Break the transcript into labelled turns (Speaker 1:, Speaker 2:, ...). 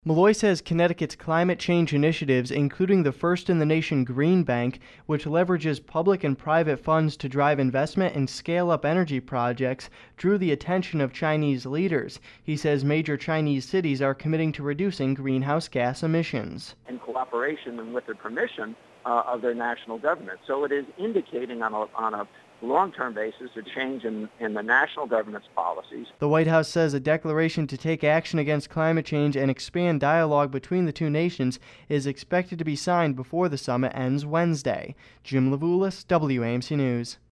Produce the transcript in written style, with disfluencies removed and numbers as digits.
Speaker 1: Malloy says Connecticut's climate change initiatives, including the first-in-the-nation Green Bank, which leverages public and private funds to drive investment and scale up energy projects, drew the attention of Chinese leaders. He says major Chinese cities are committing to reducing greenhouse gas emissions.
Speaker 2: In cooperation and with the permission of their national government. So it is indicating on a long-term basis a change in the national government's policies.
Speaker 1: The White House says a declaration to take action against climate change and expand dialogue between the two nations is expected to be signed before the summit ends Wednesday. Jim Levulis, WAMC News.